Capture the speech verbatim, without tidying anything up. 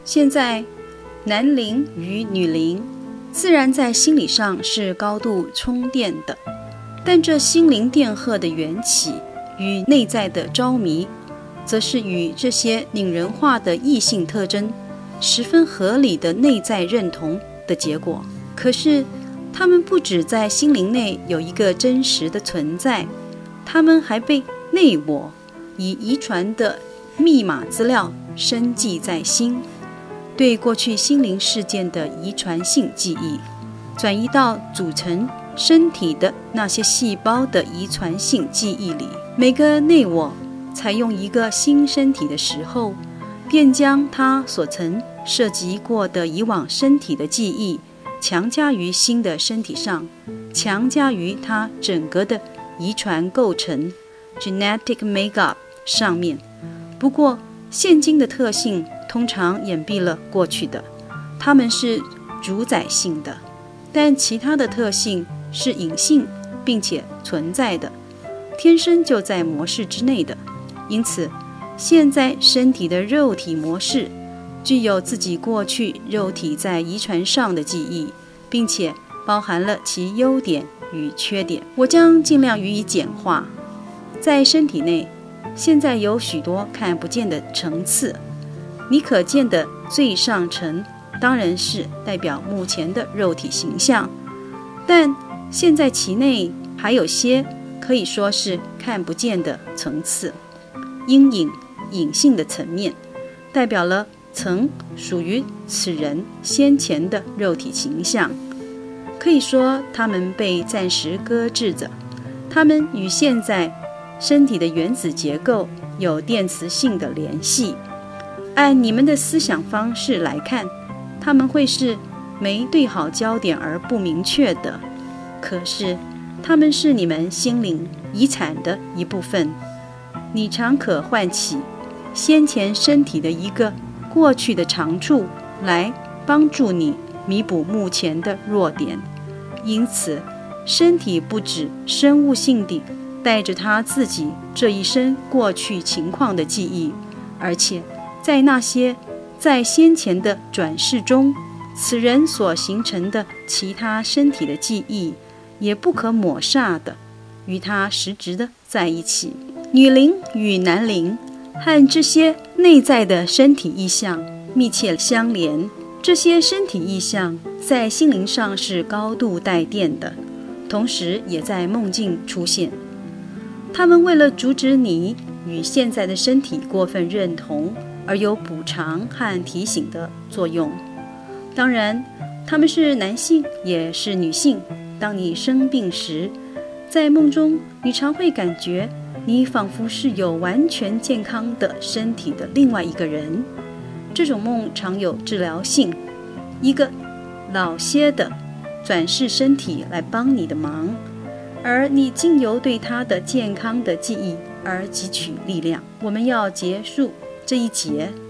现在男灵与女灵自然在心理上是高度充电的，但这心灵电荷的缘起与内在的着迷，则是与这些拟人化的异性特征十分合理的内在认同的结果。可是他们不只在心灵内有一个真实的存在，他们还被内我以遗传的密码资料深记在心，对过去心灵事件的遗传性记忆转移到组成身体的那些细胞的遗传性记忆里。每个内我采用一个新身体的时候，便将他所曾涉及过的以往身体的记忆强加于新的身体上，强加于它整个的遗传构成 genetic makeup 上面。不过现今的特性通常掩蔽了过去的，它们是主宰性的，但其他的特性是隐性并且存在的，天生就在模式之内的。因此现在身体的肉体模式具有自己过去肉体在遗传上的记忆，并且包含了其优点与缺点。我将尽量予以简化。在身体内现在有许多看不见的层次，你可见的最上层当然是代表目前的肉体形象，但现在其内还有些可以说是看不见的层次，阴影隐性的层面代表了曾属于此人先前的肉体形象，可以说它们被暂时搁置着，它们与现在身体的原子结构有电磁性的联系。按你们的思想方式来看，它们会是没对好焦点而不明确的，可是它们是你们心灵遗产的一部分。你常可唤起先前身体的一个过去的长处来帮助你弥补目前的弱点。因此身体不止生物性地带着他自己这一生过去情况的记忆，而且在那些在先前的转世中此人所形成的其他身体的记忆也不可抹煞的与他实质的在一起。女灵与男灵和这些内在的身体意象密切相连，这些身体意象在心灵上是高度带电的，同时也在梦境出现。他们为了阻止你与现在的身体过分认同而有补偿和提醒的作用。当然他们是男性也是女性。当你生病时，在梦中你常会感觉你仿佛是有完全健康的身体的另外一个人。这种梦常有治疗性，一个老些的转世身体来帮你的忙，而你经由对他的健康的记忆而汲取力量。我们要结束这一节，